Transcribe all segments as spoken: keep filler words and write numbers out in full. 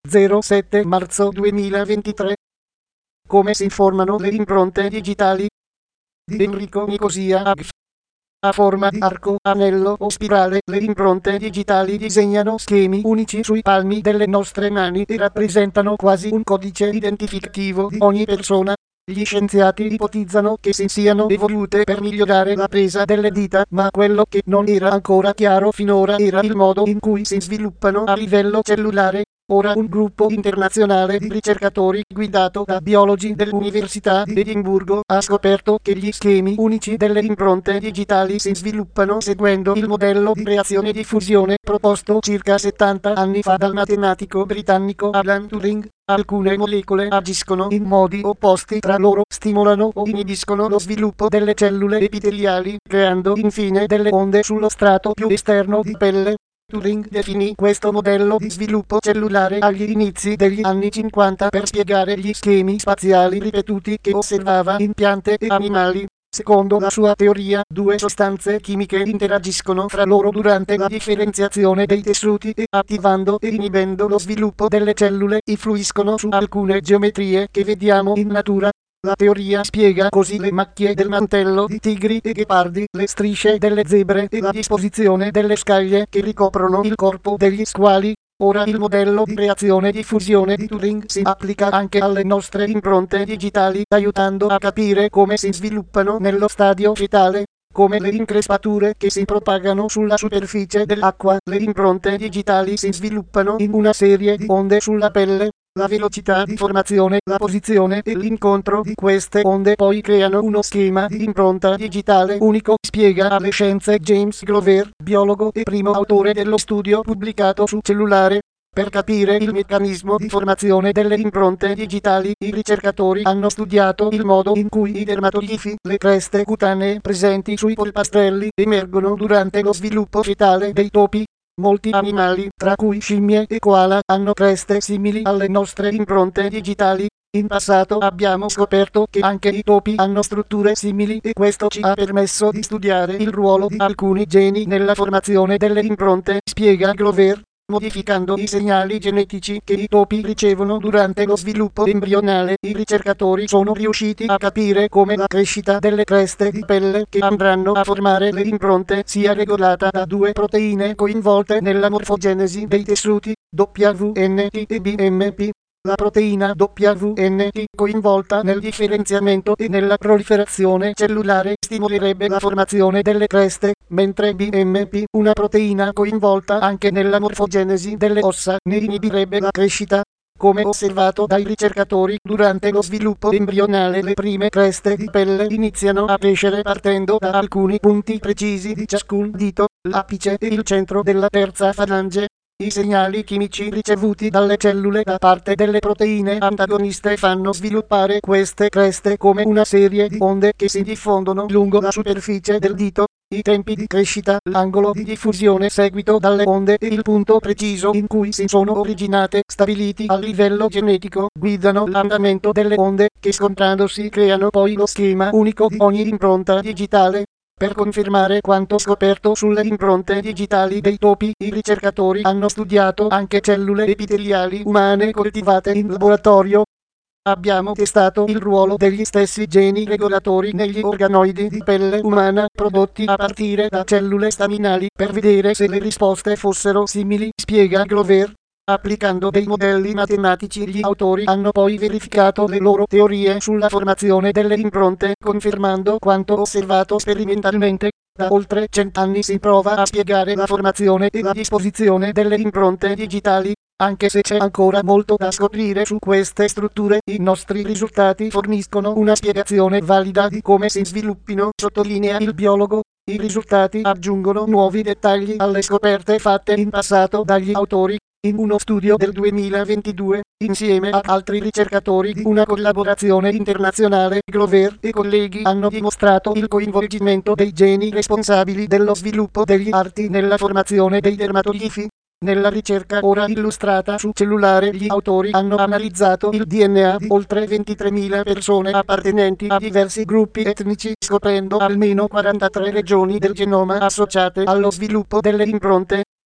zero sette marzo duemilaventitré. Come si formano le impronte digitali? Di Enrico Nicosia Agf. A forma di arco, anello o spirale, le impronte digitali disegnano schemi unici sui palmi delle nostre mani e rappresentano quasi un codice identificativo di ogni persona. Gli scienziati ipotizzano che si siano evolute per migliorare la presa delle dita, ma quello che non era ancora chiaro finora era il modo in cui si sviluppano a livello cellulare. Ora un gruppo internazionale di ricercatori guidato da biologi dell'Università di Edimburgo ha scoperto che gli schemi unici delle impronte digitali si sviluppano seguendo il modello di reazione di fusione proposto circa settanta anni fa dal matematico britannico Alan Turing. Alcune molecole agiscono in modi opposti tra loro, stimolano o inibiscono lo sviluppo delle cellule epiteliali, creando infine delle onde sullo strato più esterno di pelle. Turing definì questo modello di sviluppo cellulare agli inizi degli anni cinquanta per spiegare gli schemi spaziali ripetuti che osservava in piante e animali. Secondo la sua teoria, due sostanze chimiche interagiscono fra loro durante la differenziazione dei tessuti e, attivando e inibendo lo sviluppo delle cellule, influiscono su alcune geometrie che vediamo in natura. La teoria spiega così le macchie del mantello di tigri e ghepardi, le strisce delle zebre e la disposizione delle scaglie che ricoprono il corpo degli squali. Ora il modello di reazione di fusione di Turing si applica anche alle nostre impronte digitali, aiutando a capire come si sviluppano nello stadio fetale. Come le increspature che si propagano sulla superficie dell'acqua, le impronte digitali si sviluppano in una serie di onde sulla pelle. La velocità di formazione, la posizione e l'incontro di queste onde poi creano uno schema di impronta digitale unico, spiega alle scienze James Glover, biologo e primo autore dello studio pubblicato su Cellulare. Per capire il meccanismo di formazione delle impronte digitali, i ricercatori hanno studiato il modo in cui i dermatoglifi, le creste cutanee presenti sui polpastrelli, emergono durante lo sviluppo fetale dei topi. Molti animali, tra cui scimmie e koala, hanno creste simili alle nostre impronte digitali. In passato abbiamo scoperto che anche i topi hanno strutture simili e questo ci ha permesso di studiare il ruolo di alcuni geni nella formazione delle impronte, spiega Glover. Modificando i segnali genetici che i topi ricevono durante lo sviluppo embrionale, i ricercatori sono riusciti a capire come la crescita delle creste di pelle che andranno a formare le impronte sia regolata da due proteine coinvolte nella morfogenesi dei tessuti, W N T e B M P. La proteina W N T, coinvolta nel differenziamento e nella proliferazione cellulare, stimolerebbe la formazione delle creste, mentre B M P, una proteina coinvolta anche nella morfogenesi delle ossa, ne inibirebbe la crescita. Come osservato dai ricercatori, durante lo sviluppo embrionale le prime creste di pelle iniziano a crescere partendo da alcuni punti precisi di ciascun dito, l'apice e il centro della terza falange. I segnali chimici ricevuti dalle cellule da parte delle proteine antagoniste fanno sviluppare queste creste come una serie di onde che si diffondono lungo la superficie del dito. I tempi di crescita, l'angolo di diffusione seguito dalle onde e il punto preciso in cui si sono originate, stabiliti a livello genetico, guidano l'andamento delle onde, che scontrandosi creano poi lo schema unico di ogni impronta digitale. Per confermare quanto scoperto sulle impronte digitali dei topi, i ricercatori hanno studiato anche cellule epiteliali umane coltivate in laboratorio. Abbiamo testato il ruolo degli stessi geni regolatori negli organoidi di pelle umana prodotti a partire da cellule staminali per vedere se le risposte fossero simili, spiega Glover. Applicando dei modelli matematici, gli autori hanno poi verificato le loro teorie sulla formazione delle impronte, confermando quanto osservato sperimentalmente. Da oltre cent'anni si prova a spiegare la formazione e la disposizione delle impronte digitali. Anche se c'è ancora molto da scoprire su queste strutture, i nostri risultati forniscono una spiegazione valida di come si sviluppino, sottolinea il biologo. I risultati aggiungono nuovi dettagli alle scoperte fatte in passato dagli autori. In uno studio del duemilaventidue, insieme ad altri ricercatori di una collaborazione internazionale, Glover e colleghi hanno dimostrato il coinvolgimento dei geni responsabili dello sviluppo degli arti nella formazione dei dermatoglifi. Nella ricerca ora illustrata su Cellulare, gli autori hanno analizzato il D N A di oltre ventitremila persone appartenenti a diversi gruppi etnici, scoprendo almeno quarantatré regioni del genoma associate allo sviluppo delle impronte.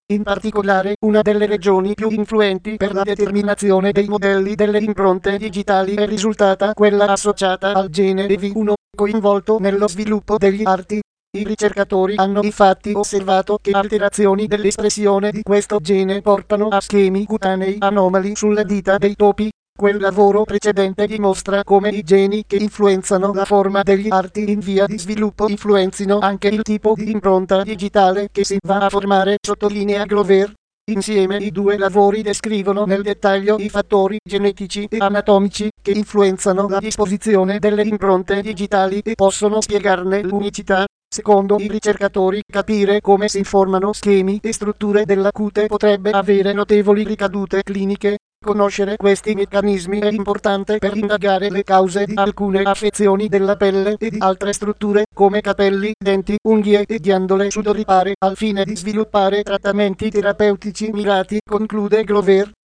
In particolare, una delle regioni più influenti per la determinazione dei modelli delle impronte digitali è risultata quella associata al gene E V uno, coinvolto nello sviluppo degli arti. I ricercatori hanno infatti osservato che alterazioni dell'espressione di questo gene portano a schemi cutanei anomali sulle dita dei topi. Quel lavoro precedente dimostra come i geni che influenzano la forma degli arti in via di sviluppo influenzino anche il tipo di impronta digitale che si va a formare, sottolinea Glover. Insieme i due lavori descrivono nel dettaglio i fattori genetici e anatomici che influenzano la disposizione delle impronte digitali e possono spiegarne l'unicità. Secondo i ricercatori, capire come si formano schemi e strutture della cute potrebbe avere notevoli ricadute cliniche. Conoscere questi meccanismi è importante per indagare le cause di alcune affezioni della pelle e di altre strutture, come capelli, denti, unghie e ghiandole sudoripare, al fine di sviluppare trattamenti terapeutici mirati, conclude Glover.